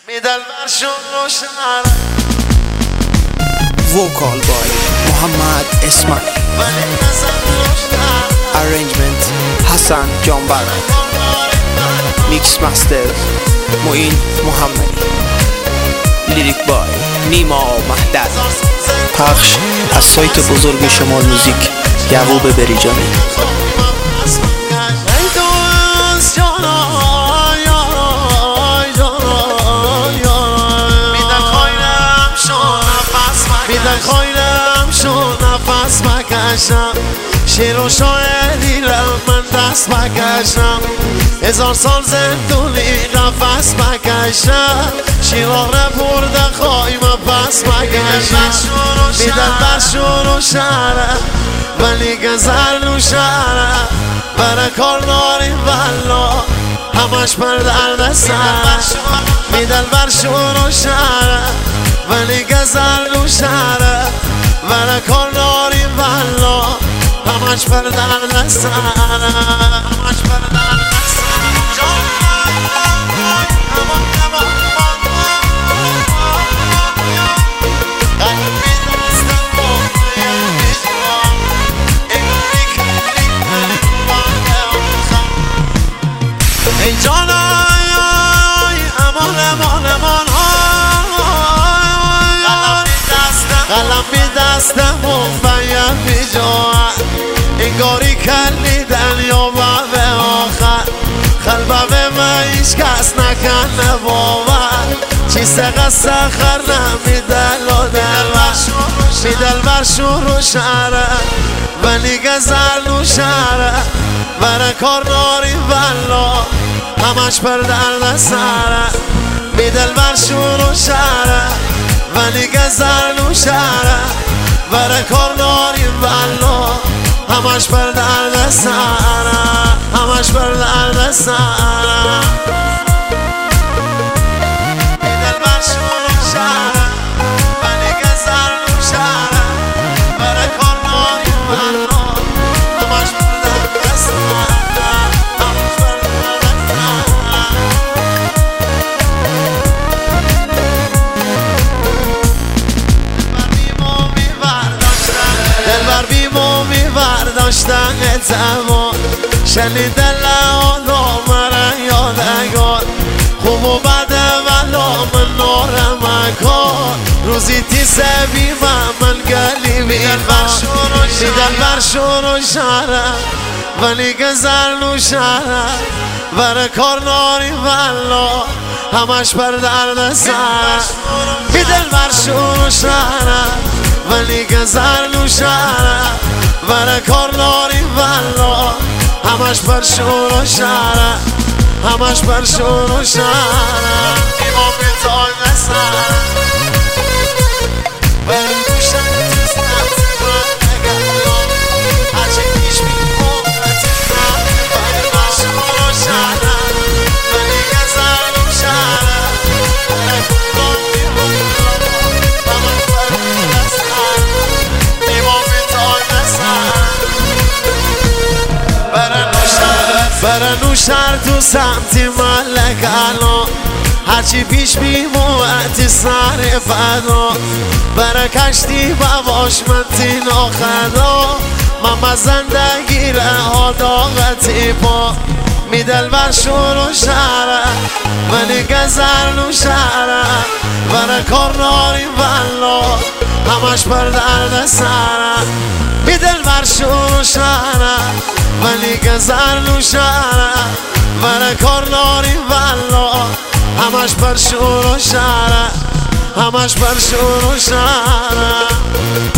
میدل برشون روشن Vocal by Muhammad Ismail. Arrangement Hassan Jambar. Mix Master Muin Muhammadi. Lyric by نیما مهدد. پخش از سایت بزرگ شمال موزیک یعقوب بریجانی. میدن خواهیدم شو نفس بکشم شیر و شاعری را من دست بکشم 1000 سال زندونی قفس بکشم شیراغ را برده خواهیم پس بکشم میدن بر شور و شهره ولی گذر و شهره برای کار داریم والا همش بر درد سر میدن بر شور و شهره ولی گذر و شهره برای کار داریم والا همش بر درد سر همش بر درد سر ای جان امان امان امان قلم بی دستم و فیم بی جوان انگاری کلیدن یا به آخر قلبم من هیچ کس نکنه باور چیست قصه خر نمیدل و دلبر میدل بر شور و شهره ولی گذر و شهره برای کار داریم والا همش بر درد سره میدل بر شور و شهره ولی گذر و شهره برای کار داریم والا همش بر درد سره همش بر درد سره میدل بر شور و شهره ولی گذر و شهره برای کار داریم والا همش بر درد سره همش بر درد دلبر بیمو میبرداشتن اتمام شنیده لعالا مرا یادگار خوب و بده ولا من نارم کار روزی تیسه بیمم من گلی بیمم میدن بر شور و شهره ولی گذر و شهره برای کار داریم والا همش بر درد سر میدن بر شور و شهره ولی گذر و شهره برای کار داریم والا همش بر شور و شهره همش بر شور و شهره ایمان بی تای نسر برای دوشن تیزنت من نگردم هرچه پیش بیمون نتیزم برای بر شور و شهره ولی گذر و شهره برای کار داریم والا همش بر درد سر ایمان بی تای نسر برای نوشر تو سمتی ملک الان هرچی پیش بیموعتی سر فدا برای کشتی بواش من تین آخدا من زندگی را داغتی پا میدل بر شور و شهره ولی گذر و شهره برای کار داریم والا همش بر درد سره میدل بر شور و شهره ولی گذر و شهره برای کار داریم والا همش بر شور و شهره همش بر شور و شهره